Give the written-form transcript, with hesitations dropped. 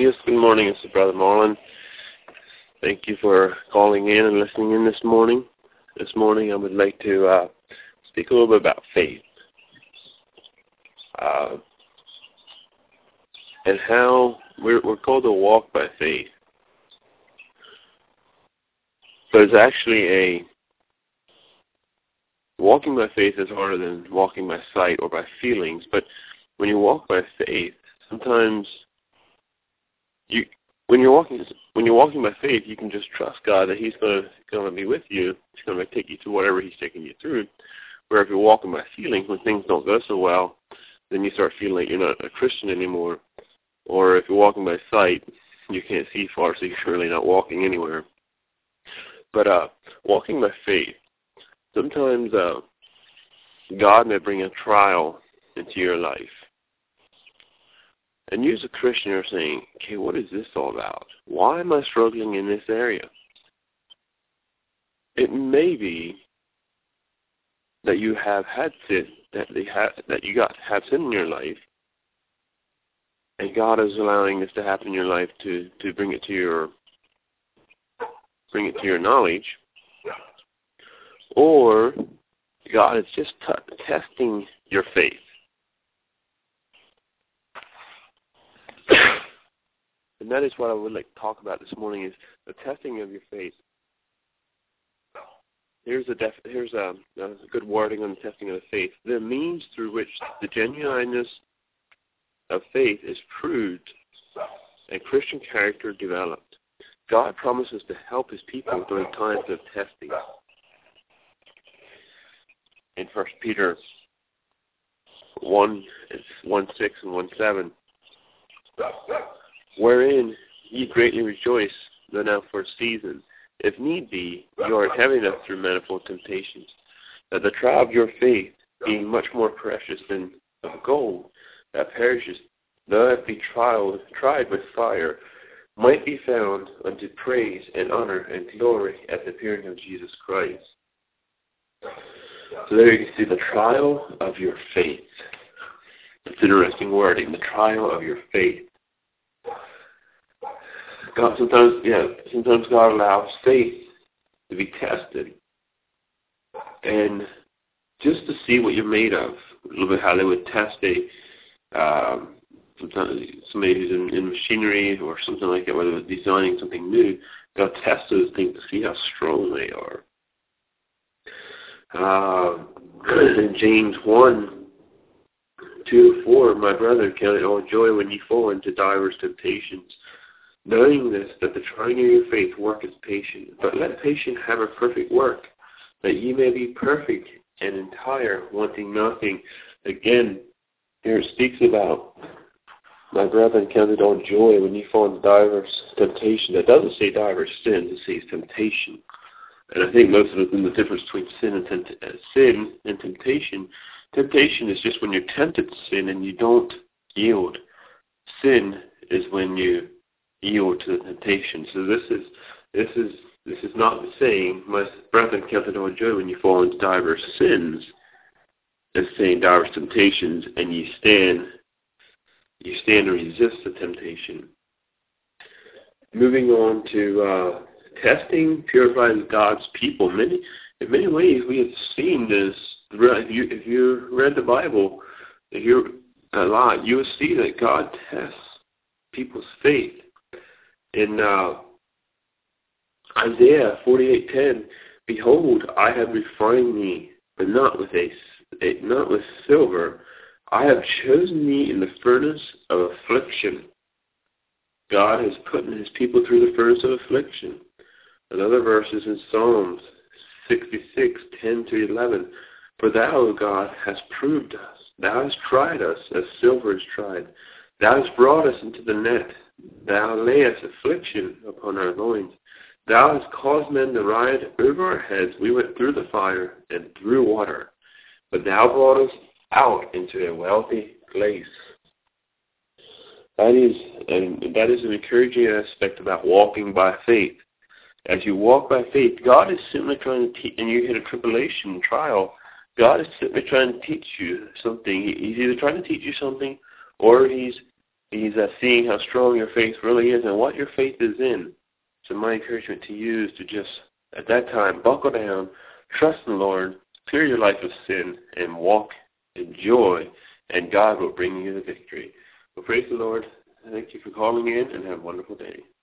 Yes, good morning. It's Brother Marlon. Thank you for calling in and listening in this morning. This morning I would like to speak a little bit about faith and how we're called to walk by faith. But it's actually walking by faith is harder than walking by sight or by feelings. But when you walk by faith, sometimes when you're walking by faith, you can just trust God that He's going to be with you. He's going to take you through whatever He's taking you through. Where if you're walking by feelings, when things don't go so well, then you start feeling like you're not a Christian anymore. Or if you're walking by sight, you can't see far, so you're really not walking anywhere. But walking by faith, sometimes God may bring a trial into your life. And you as a Christian are saying, okay, what is this all about? Why am I struggling in this area? It may be that you have had sin, have sin in your life, and God is allowing this to happen in your life to bring it to your knowledge, or God is just testing your faith. And that is what I would like to talk about this morning, is the testing of your faith. Here's a good wording on the testing of the faith. The means through which the genuineness of faith is proved and Christian character developed. God promises to help His people during times of testing. In 1 Peter 1:6 and 1:7, wherein ye greatly rejoice, though now for a season, if need be, you are in heaviness through manifold temptations, that the trial of your faith, being much more precious than of gold, that perishes, though it be tried with fire, might be found unto praise and honor and glory at the appearing of Jesus Christ. So there you can see the trial of your faith. It's interesting wording, the trial of your faith. Sometimes God allows faith to be tested, and just to see what you're made of. A little bit how they would test somebody who's in machinery or something like that, whether they're designing something new. They'll test those things to see how strong they are. In James 1:2-4, my brother, count it all joy when ye fall into divers temptations, knowing this, that the trying of your faith worketh patience. But let patience have a perfect work, that ye may be perfect and entire, wanting nothing. Again, here it speaks about, my brethren, count it all joy when ye fall into divers temptation. It doesn't say divers sins, it says temptation. And I think most of us know the difference between sin and temptation. Temptation is just when you're tempted to sin and you don't yield. Sin is when you yield to the temptation. So this is not saying, my brethren, count it all joy when you fall into diverse sins. It's saying diverse temptations, and you stand and resist the temptation. Moving on to testing purifies God's people. In many ways, we have seen this. If you read the Bible, a lot, you will see that God tests people's faith. In Isaiah 48:10, behold, I have refined thee, but not with silver. I have chosen thee in the furnace of affliction. God has put His people through the furnace of affliction. Another verse is in Psalms 66:10-11. For thou, O God, hast proved us. Thou hast tried us as silver is tried. Thou hast brought us into the net. Thou layest affliction upon our loins. Thou hast caused men to ride over our heads. We went through the fire and through water. But thou brought us out into a wealthy place. That is an encouraging aspect about walking by faith. As you walk by faith, God is simply trying to teach, and you hit a tribulation, trial, God is simply trying to teach you something. He's either trying to teach you something, or He's He's seeing how strong your faith really is and what your faith is in. So my encouragement to you is to just, at that time, buckle down, trust in the Lord, clear your life of sin, and walk in joy, and God will bring you the victory. Well, praise the Lord. Thank you for calling in, and have a wonderful day.